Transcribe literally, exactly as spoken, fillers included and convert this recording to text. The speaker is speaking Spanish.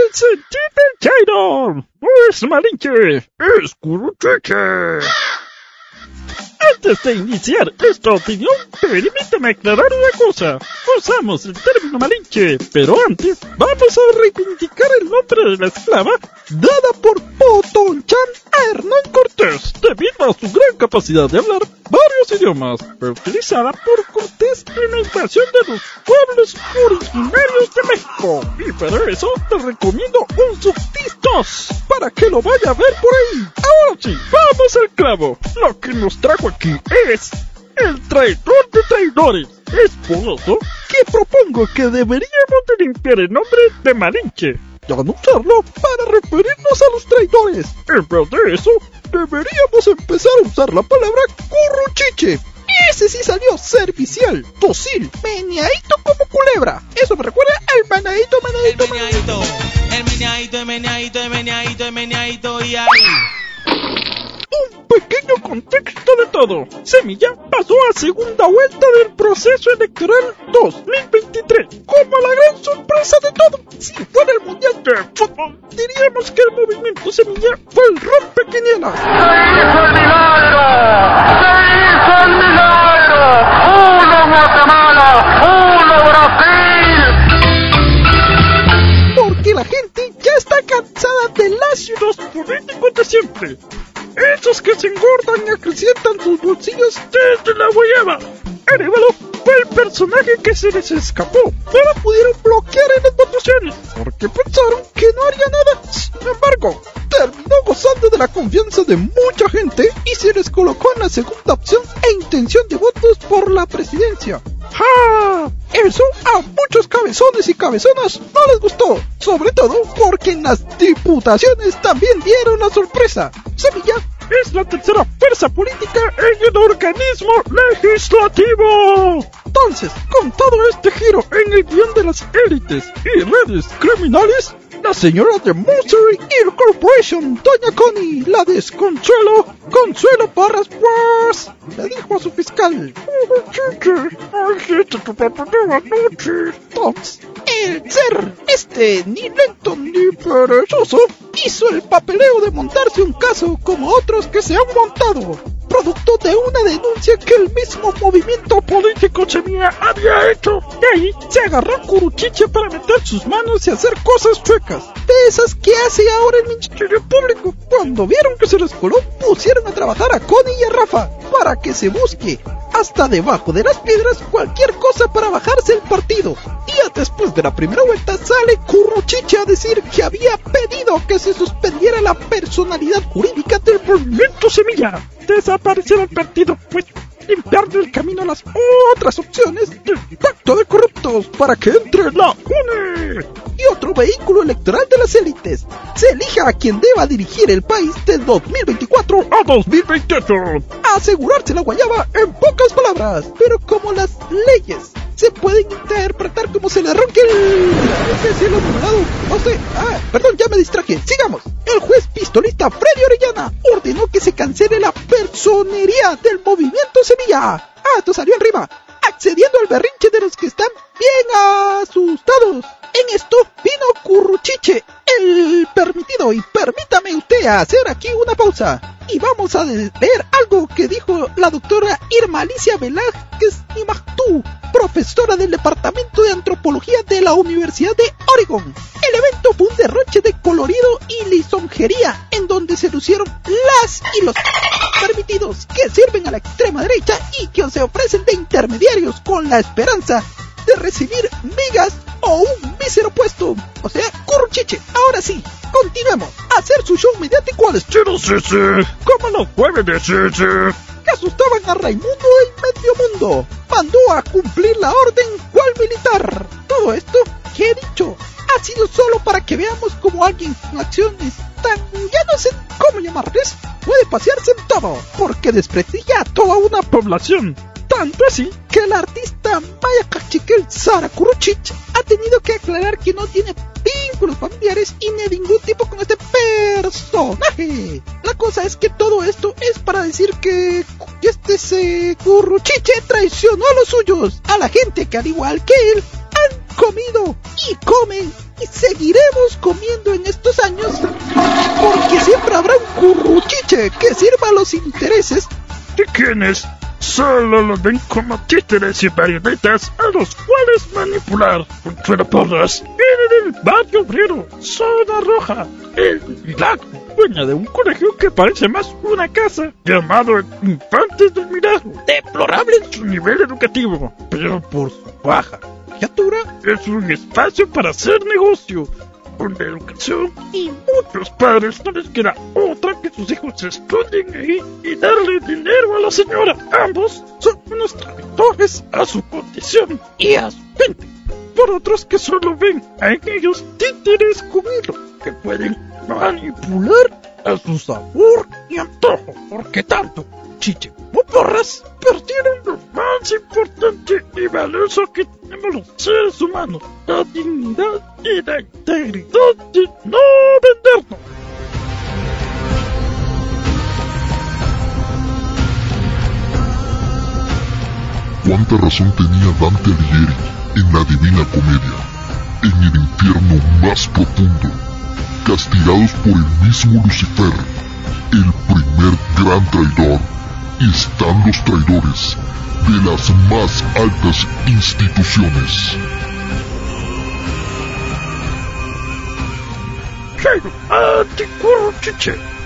sentido del Chairo. No es Malinche, es Curuchiche. Antes de iniciar esta opinión, permítame aclarar una cosa. Usamos el término Malinche, pero antes vamos a reivindicar el nombre de la esclava dada por Potonchan a Hernán Cortés, debido a su gran capacidad de hablar varios idiomas, fue utilizada por Cortés en la invasión de los pueblos originarios de México. Y para eso te recomiendo un subtistos, para que lo vaya a ver por ahí. Ahora sí, vamos al clavo. Lo que nos trajo aquí es el traidor de traidores. Es por eso que propongo que deberíamos de limpiar el nombre de Malinche, ya no usarlo para referirnos a los traidores. En vez de eso, deberíamos empezar a usar la palabra Curruchiche. Ese sí salió servicial, dócil, meneadito como culebra. Eso me recuerda al meneadito, meneadito, el meneadito, el meneadito, el meneadito, el meneadito, el meneadito y ahí. Un pequeño contexto de todo. Semilla pasó a segunda vuelta del proceso electoral dos mil veintitrés como la gran sorpresa de todo. Si fuera el mundial de fútbol, diríamos que el movimiento Semilla fue el rompequinielas. ¡Se hizo el milagro! ¡Se hizo el milagro! ¡Uno Guatemala! ¡Uno Brasil! Porque la gente ya está cansada de ácidos políticos de siempre. Esos que se engordan y acrecientan sus bolsillos desde la guayaba. Arevalo fue el personaje que se les escapó. No lo pudieron bloquear en las votaciones porque pensaron que no haría nada. Sin embargo, terminó gozando de la confianza de mucha gente y se les colocó en la segunda opción e intención de votos por la presidencia. ¡Ja! Eso a muchos cabezones y cabezonas no les gustó, sobre todo porque en las diputaciones también dieron la sorpresa. Semilla es la tercera fuerza política en el organismo legislativo. Entonces, con todo este giro en el guión de las élites y redes criminales, la señora de Monster Air Corporation, doña Connie, la desconsuelo, Consuelo Parras Guas, le dijo a su fiscal: Toms, el ser este ni lento ni perezoso hizo el papeleo de montarse un caso como otros que se han montado, producto de una denuncia que el mismo movimiento político Semilla había hecho. De ahí se agarró a Curuchiche para meter sus manos y hacer cosas chuecas, de esas que hace ahora el Ministerio Público. Cuando vieron que se les coló, pusieron a trabajar a Connie y a Rafa para que se busque hasta debajo de las piedras cualquier cosa para bajarse el partido. Y ya después de la primera vuelta sale Curruchiche a decir que había pedido que se suspendiera la personalidad jurídica del movimiento Semilla, desaparecer el partido, pues limpiarle el camino a las otras opciones del pacto de corruptos para que entre la U N E y otro vehículo electoral de las élites. Se elija a quien deba dirigir el país del dos mil veinticuatro a dos mil veintiocho. Asegurarse la guayaba en pocas palabras, pero como las leyes se pueden interpretar como se le ronque el... No sé, ah, perdón, ya me distraje. Sigamos. El juez pistolista Freddy Orellana ordenó que se cancele la personería del movimiento Semilla. Ah, esto salió arriba, accediendo al berrinche de los que están bien asustados. En esto vino Curruchiche, el permitido, y permítame usted hacer aquí una pausa. Y vamos a ver algo que dijo la doctora Irma Alicia Velázquez Nimactú, profesora del Departamento de Antropología de la Universidad de Oregon. El evento fue un derroche de colorido y lisonjería, en donde se lucieron las y los permitidos que sirven a la extrema derecha y que se ofrecen de intermediarios con la esperanza de recibir migas o un mísero puesto, o sea, Curruchiche. Ahora sí, continuemos a hacer su show mediático al estilo Sisi, como los jueves de Sisi, que asustaban a Raimundo en medio mundo. Mandó a cumplir la orden cual militar. Todo esto que he dicho ha sido solo para que veamos como alguien con acciones tan, ya no sé cómo llamarles, puede pasearse en todo, porque desprestigia a toda una población. Tanto así que el artista Maya Cachiquel Sara Curruchiche ha tenido que aclarar que no tiene vínculos familiares y ni de ningún tipo con este personaje. La cosa es que todo esto es para decir que este se Curruchiche traicionó a los suyos, a la gente que al igual que él han comido y comen y seguiremos comiendo en estos años, porque siempre habrá un curruchiche que sirva a los intereses de quienes solo los ven como títeres y marionetas a los cuales manipular. Consuelo Porras, en el barrio obrero, Zona Roja, el Milagro, dueña de un colegio que parece más una casa, llamado Infantes del Milagro. Deplorable en su nivel educativo, pero por su baja criatura es un espacio para hacer negocio con la educación, y muchos padres no les queda otra que sus hijos se esconden ahí y darle dinero a la señora. Ambos son unos traidores a su condición y a su gente, por otros que solo ven a ellos títeres con hilo que pueden manipular a su sabor y antojo, porque tanto Chiche como Porras perdieron lo más importante y valioso que tenemos los seres humanos: la dignidad y la integridad de no vendernos. Cuánta razón tenía Dante Alighieri en la Divina Comedia. En el infierno más profundo, castigados por el mismo Lucifer, el primer gran traidor, están los traidores de las más altas instituciones. Jairo, anticurruchiche.